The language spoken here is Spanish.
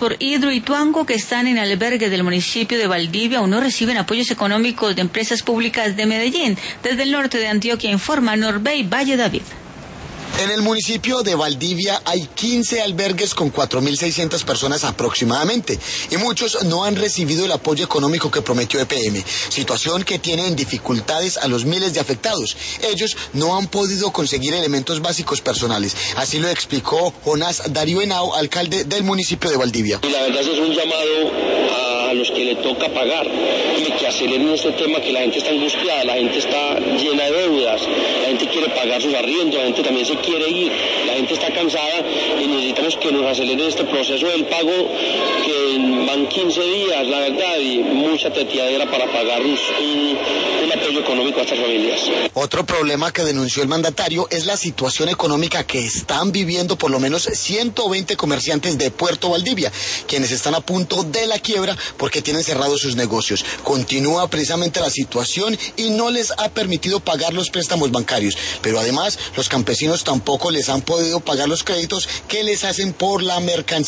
por Hidroituango que están en albergue del municipio de Valdivia aún no reciben apoyos económicos de empresas públicas de Medellín. Desde el norte de Antioquia informa Norbey Valle David. En el municipio de Valdivia hay 15 albergues con 4.600 personas aproximadamente y muchos no han recibido el apoyo económico que prometió EPM, situación que tiene en dificultades a los miles de afectados. Ellos no han podido conseguir elementos básicos personales, así lo explicó Jonás Darío Henao, alcalde del municipio de Valdivia. Y la verdad es un llamado a los que le toca pagar y que aceleren este tema, que la gente está angustiada, la gente está llena de deudas, la gente quiere pagar sus arriendos, la gente también se quiere ir, la gente está cansada y necesitamos que nos aceleren este proceso del pago, que van 15 días, la verdad, y mucha teteadera para pagar un apoyo económico a estas familias. Otro problema que denunció el mandatario es la situación económica que están viviendo por lo menos 120 comerciantes de Puerto Valdivia, quienes están a punto de la quiebra porque tienen cerrados sus negocios. Continúa precisamente la situación y no les ha permitido pagar los préstamos bancarios, pero además los campesinos tampoco les han podido pagar los créditos que les hacen por la mercancía.